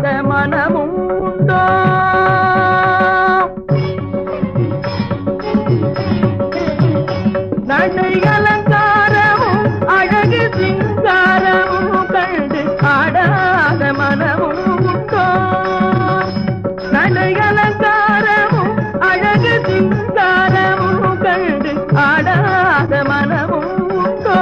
மனமும் உண்டோ? நடை அலங்காரமும் அழகு சிங்காரமும் கண்டு ஆடாத மனமும் உண்டோ? நடை அலங்காரமும் அழகு சிங்காரமும் கண்டு ஆடாத மனமும் உண்டோ?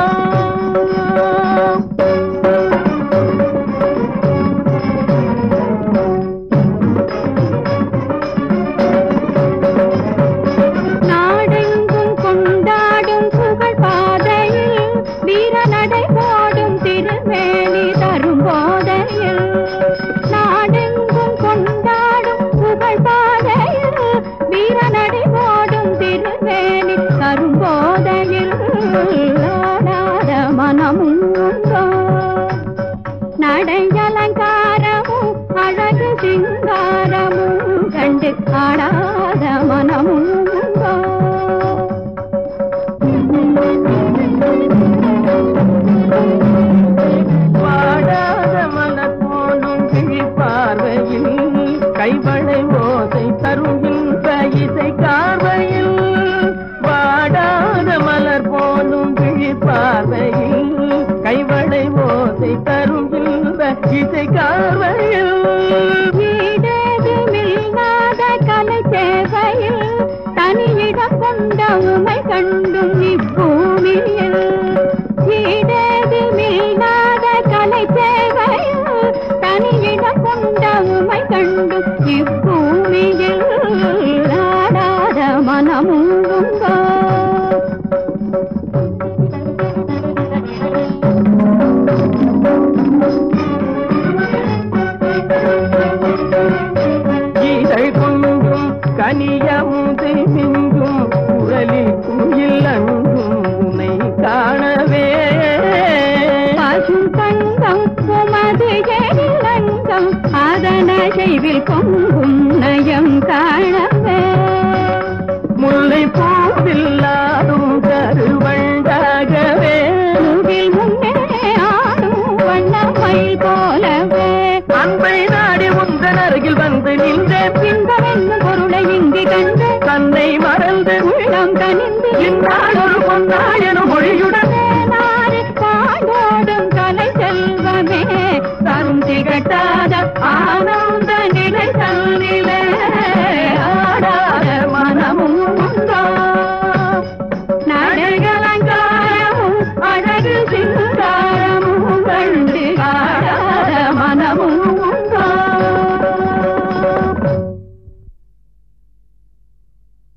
நாடெங்கும் கொண்டாடும் புகழ் பாதையில் வீர நடை போடும் திருமேனி தரும் போதையில், நாடெங்கும் கொண்டாடும் புகழ் பாதையில் வீர நடை போடும் திருமேனி தரும் போதையில் ஆடாத மனமும் உண்டோ? நடை அலங்காரமும் அழகு சிங்காரமும் கண்டு ஆடாத மனமும் உண்டோ? வாடாத மலர் போலும் கிழி பார்வையில் கைவளை ஓசை தருகின்ற இசை கார்வையில், வாடாத மலர் போலும் கிழி பார்வையில் கைவளை ஓசை தருகின்ற இசை கார்வையில், ஈடேதுமில்லாத கலை சேவையில் தனியிடம் கொண்ட உமை கண்டும் இப்பூமியில், ஈடேதுமில்லாத கலை சேவையில் தனியிடம் கொண்ட உமை கண்டும் இப்பூமியில் ஆடாத மனமும் உண்டோ? இதழ் கொண்டும் கனியமுதை மிங்கும் குரலிக்கும் இல்லங்கும் உனை காணவே, பசும் தங்கம் உமது எழிலங்கம் அதன செய்வில் பொங்கும் நயம் காணவே, முல்லை பூவில்லாடும் கருவண்டாகவே, மூவில் முன்னே ஆடும் வண்ணமயில் போலவே, அன்பை நாடி உந்தன் அருகில் வந்து நின்ற பின்பவென்னும் பொருளை இங்கு கண்டு தன்னை மறந்து உள்ளம் கனிந்து இந்நாள் ஒரு பொன்னாயனும் மொழியுடனே நாடு காடோடும் கலை செல்வமே தரும் திகட்டாத ஆனந்த நிலை தன்னிலே.